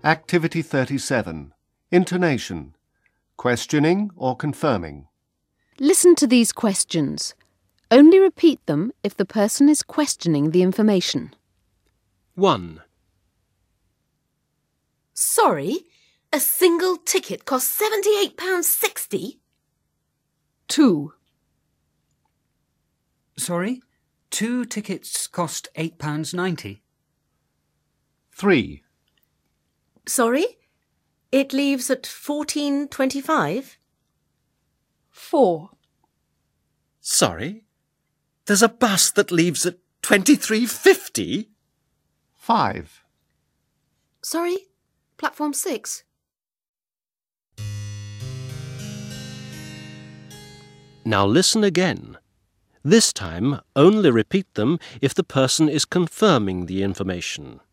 Activity 37. Intonation. Questioning or confirming. Listen to these questions. Only repeat them if the person is questioning the information. 1. Sorry, a single ticket costs £78.60? 2. Sorry, 2 tickets cost £8.90. 3. Sorry, it leaves at 14:25? 4. Sorry? There's a bus that leaves at 23:50? 5. Sorry, platform 6? Now listen again. This time, only repeat them if the person is confirming the information.